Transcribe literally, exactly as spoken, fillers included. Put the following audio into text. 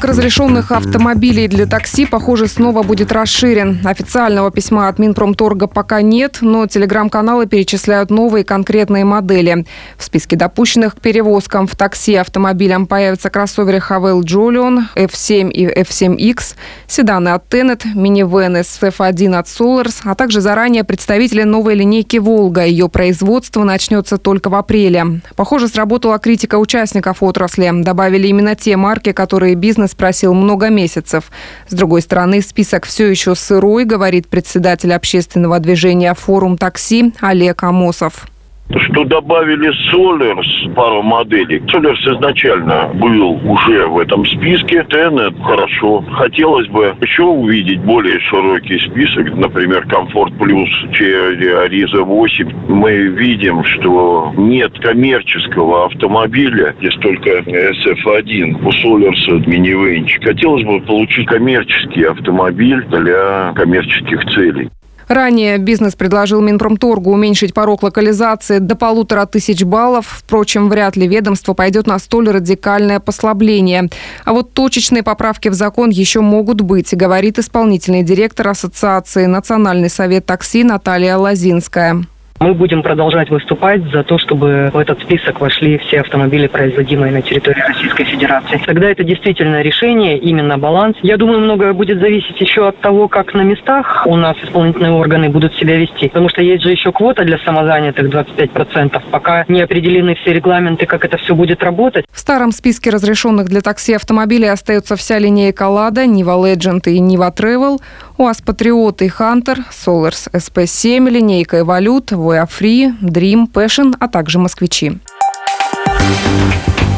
Список разрешенных автомобилей для такси, похоже, снова будет расширен. Официального письма от Минпромторга пока нет, но телеграм-каналы перечисляют новые конкретные модели. В списке допущенных к перевозкам в такси автомобилям появятся кроссоверы Хавейл Джолион, эф семь и эф семь икс, седаны от Тенет, минивены с эф один от Соларс, а также заранее представители новой линейки Волга. Ее производство начнется только в апреле. Похоже, сработала критика участников отрасли. Добавили именно те марки, которые бизнес просил много месяцев. С другой стороны, список все еще сырой, говорит председатель общественного движения «Форум такси» Олег Амосов. Что добавили Solars, пару моделей. Solars изначально был уже в этом списке. Tenet хорошо. Хотелось бы еще увидеть более широкий список. Например, Комфорт Плюс, Chery Ariza восемь. Мы видим, что нет коммерческого автомобиля. Есть только эс эф один. У Solars минивенчик. Хотелось бы получить коммерческий автомобиль для коммерческих целей. Ранее бизнес предложил Минпромторгу уменьшить порог локализации до полутора тысяч баллов. Впрочем, вряд ли ведомство пойдет на столь радикальное послабление. А вот точечные поправки в закон еще могут быть, говорит исполнительный директор Ассоциации «Национальный совет такси» Наталья Лозинская. Мы будем продолжать выступать за то, чтобы в этот список вошли все автомобили, производимые на территории Российской Федерации. Тогда это действительно решение, именно баланс. Я думаю, многое будет зависеть еще от того, как на местах у нас исполнительные органы будут себя вести. Потому что есть же еще квота для самозанятых двадцать пять процентов. Пока не определены все регламенты, как это все будет работать. В старом списке разрешенных для такси автомобилей остается вся линейка «Лада», «Нива Legend» и «Нива Travel», УАЗ Патриот и Хантер, Соларс эс пи семь, линейка Эволют, Voya Free, Dream, Passion, а также москвичи.